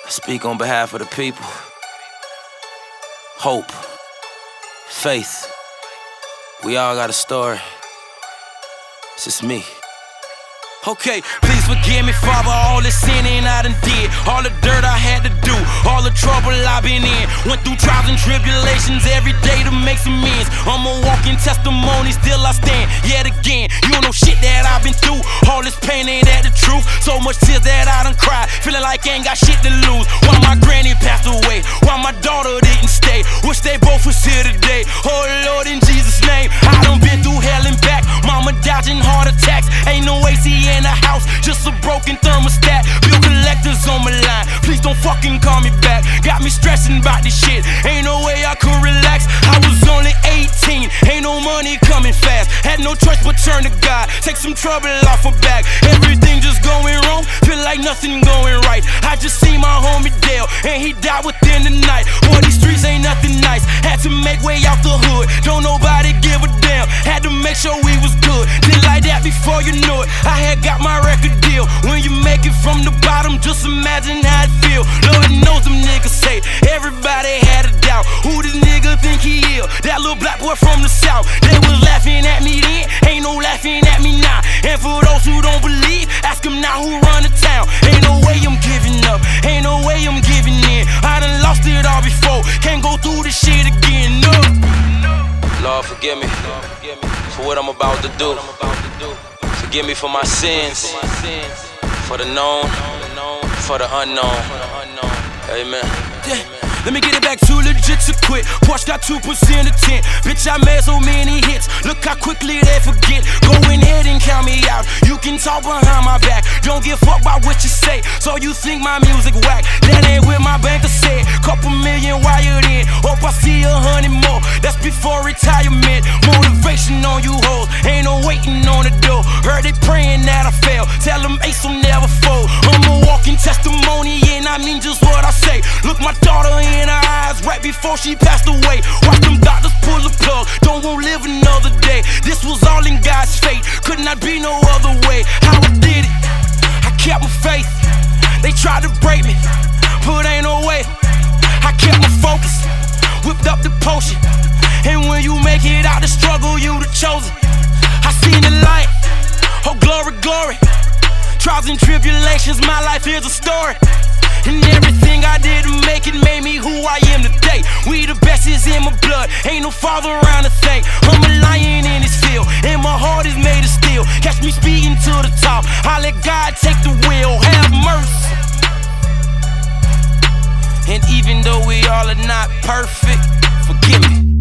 I speak on behalf of the people. Hope, faith. We all got a story. It's just me. Okay, please forgive me, Father, all the sinning I done did, all the dirt I had to do, all the trouble I been in. Went through trials and tribulations every day to make some ends. I'm a walking testimony, still I stand yet again. You don't know shit that I've been through, all this pain ain't that the truth. So much tears that I done cried, feeling like I ain't got shit to lose. Why my granny passed away, why my daughter didn't stay, wish they both was here today. Oh Lord, in Jesus' name, I done been through hell and back. Mama dodging heart attacks, ain't no AC in the house, just a broken thermostat. Bill collectors on my line, please don't fucking call me back. Got me stressing about this shit, ain't no way I could relax. I was only 18, ain't no money coming fast. Had no choice but turn to God, take some trouble off her back. Everything just going wrong, feel like nothing going right. I just see my homie Dale, and he died within the night. Boy, these streets ain't nothing nice, had to make way out the hood. Don't nobody give a damn, had to make sure we was good. Did like that before you knew it, I had got my record deal. When you make it from the bottom, just imagine how it feel. Lord knows them niggas say everybody had a doubt. Who this nigga think he is? That little black boy from the south. They was laughing at me then, ain't no laughing at me now. And for those who don't believe, ask them now who run the town. Ain't no way I'm giving up, ain't no way I'm giving in. I done lost it all before, can't go through this shit again, no. Lord, forgive me for what I'm about to do. Forgive me for my sins, for the known, for the unknown. Amen. Yeah. Let me get it back to legit to quit. Porsche got 2% of 10. Bitch, I made so many hits, look how quickly they forget. Go ahead and count me out, you can talk behind my back. Don't give a fuck about what you say, so you think my music whack. That ain't with my banker said, couple million wired in. Hope I see 100 more, that's before retirement. Motivation on you hoes, ain't no waiting on the door. Heard they praying that I fail, tell them Ace will never fold. I'm a walking testimony, and I mean just what I say. Look my daughter in her eyes right before she passed away. Watch them doctors pull the plug, don't want to live another day. This was all in God's fate, could not be no other way. How I did it, I kept my faith. They tried to break me, but ain't no way. I kept my focus, whipped up the potion. And when you make it out the struggle, you the chosen. I seen the light, oh glory, glory. Trials and tribulations, my life is a story. And everything I did to make it made me who I am today. We the best is in my blood, ain't no father around to thank. I'm a lion in this field, and my heart is made of steel. Catch me speeding to the top, I let God take the wheel, have mercy. And even though we all are not perfect, forgive me.